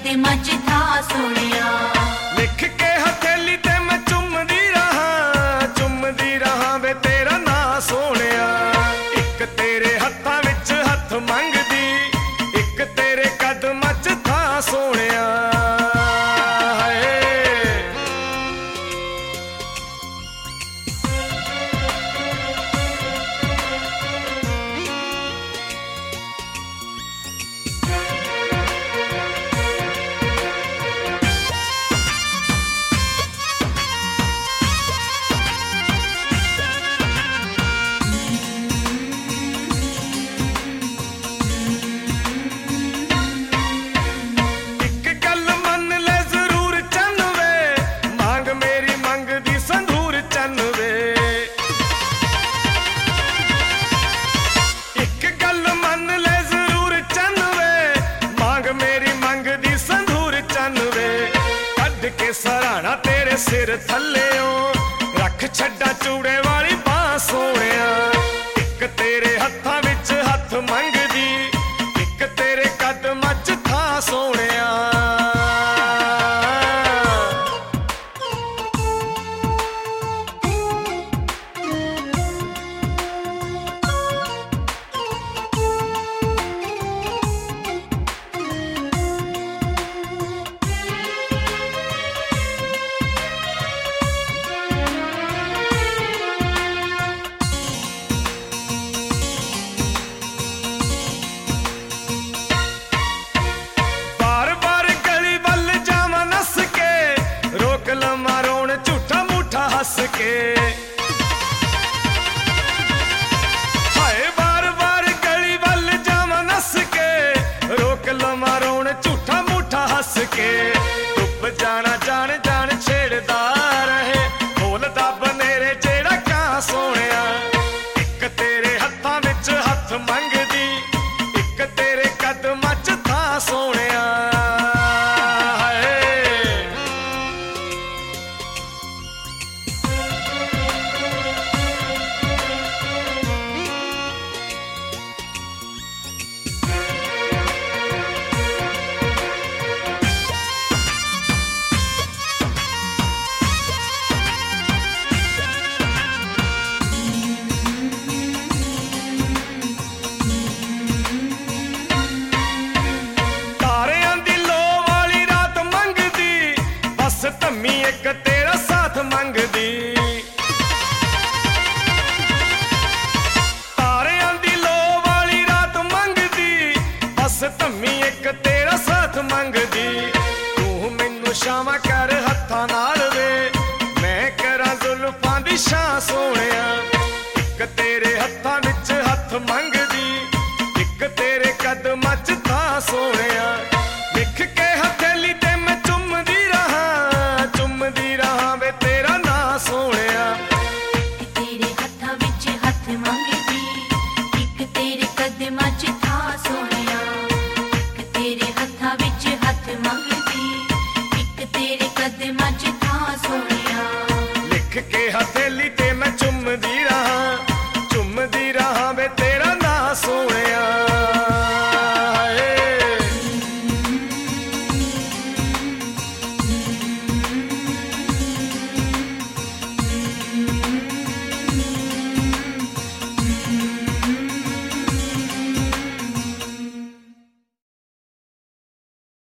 कदमां च था सोहणिया। लिख के हथेली ते मैं चुमदी रहां वे तेरा नां सोहणिया। एक तेरे हत्थां विच हत्थ मंगदी, एक तेरे कदमां च था सोहणिया। सराहना तेरे सिर थल्लेओ रख छड्डा चूड़े वाली बां सोहणिया। एक तेरे हत्थां विच हत्थ मंगदी, एक तेरे कदमां च था सोहणिया। हस के हाय बार बार गली वल जावां नस के, रोक लवां रोण झूठा मूठा हस के। डुब जाना जान जान छेड़दा रहे, बोलदा बनेरे जेड़ा कां सोहणिया। एक तेरे हत्थां विच हत्थ मंगदी, एक तेरे कदमां च था सोहणिया। धम्मी एक तेरा साथ मंगदी, तारियां दी लो वाली रात मंगदी, बस धम्मी एक तेरा साथ मंगदी। तू मैनू शामा कर हत्थां नाल वे, मैं करां जुल्फां दी छां सोहणिया। एक तेरे हत्थां विच हत्थ मंगदी, एक तेरे कदमां च था सोहणिया। लिख के हथेली ते मैं चुमदी रहां वे तेरा नां सोहणिया। एक तेरे हत्थां विच हत्थ मंगदी, एक तेरे कदमां च था सोहणिया। एक तेरे हत्थां विच हत्थ मंगदी, एक तेरे कदमां च था सोहणिया। लिख के हथेली ते